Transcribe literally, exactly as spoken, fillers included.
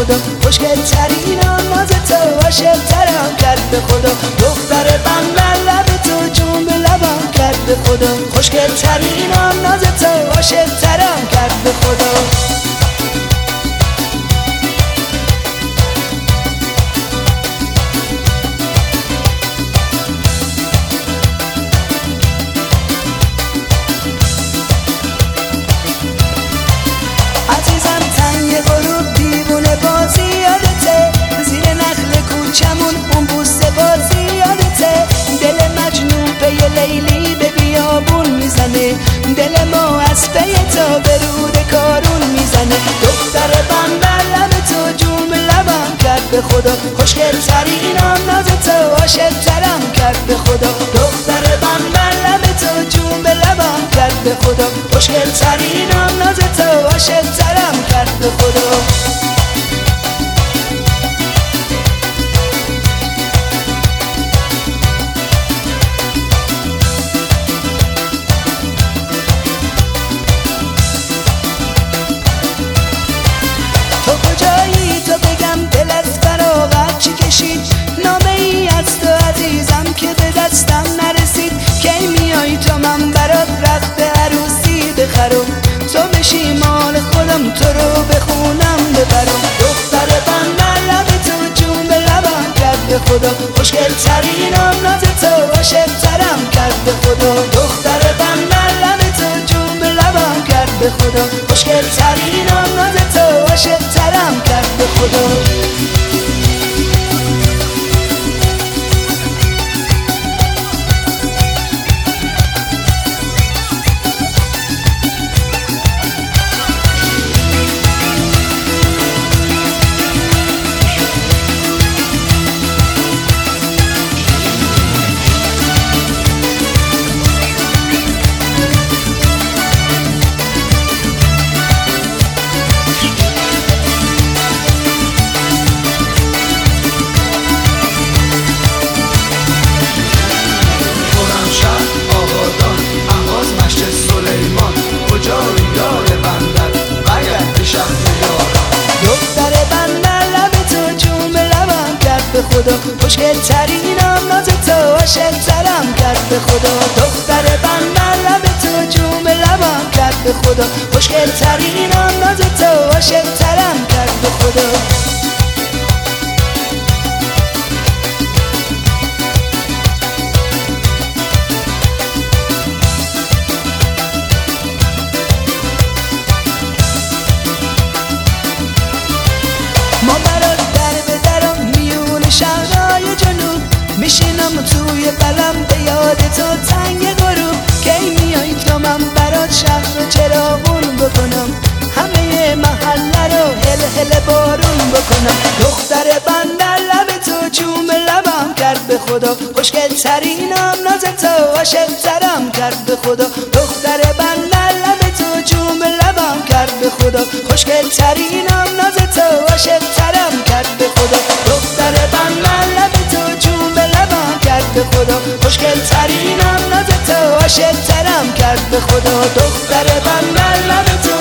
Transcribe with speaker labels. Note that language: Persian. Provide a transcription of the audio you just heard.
Speaker 1: خدا، خوشگل ترین ناز تو عاشق ترم کرد به خدا. دختر بندر لب تو جون به لبم کرد به خدا، خوشگل ترین ناز تو عاشق ترم کرد به خدا. عزیزم تنگ غروب دیوونه بازی یادته، زیر نخل کوچمون اون بوسه بازی یادته. دل مجنون پی لیلی به بیابون میزنه، دل ما از پی تا به رود کارون میزنه. دختر بندر لب تو جون به لبم کرد به خدا، خوشگل ترین ناز تو عاشق ترم کرد به خدا. دختر بندر لب تو جون به لبم کرد به خدا، خوشگل ترین ناز تو عاشق ترم کرد به خدا. تو کجایی تو بگم دل از فراغت چی کشید، نامه ای از تو عزیزم که به دستم نرسید. کی میای تو من برات رخت عروسی بخرم، تو بشی مال خودم تو رو بخونم ببرم. دختر بندر لب تو جون به لبم کرد به خدا، خوشگل ترین ناز تو عاشق ترم کرد به خدا. دختر بندر لب تو جون به لبم کرد به خدا، خوشگل ترین ناز تو عاشق ترم کرد به خدا. خدا خوشگل ترین ناز تو عاشق ترم کرد به خدا. دختر بندر لب تو جون به لبم کرد به خدا، خوشگل ترین ناز تو عاشق ترم کرد به خدا. ما برات در به درم میون شهرهای جنوب، میشینم توی قلم به یاد تو تنگ غروب. کی میای تو من برات شهر رو چراغون بکنم، همه محله رو هل هل بارون بکنم. دختر بندر لب تو جون به لبم کرد به خدا، خوشگل ترین ناز تو عاشق ترم کرد به خدا. دختر بندر لب تو جون به لبم کرد به خدا، خوشگل ترین ناز تو عاشق ترم کرد به خدا. دختر بندر لب تو جون به لبم کرد به خدا، خوشگل ترین ناز تو عاشق ترم کرد به خدا. دختر بندر لب تو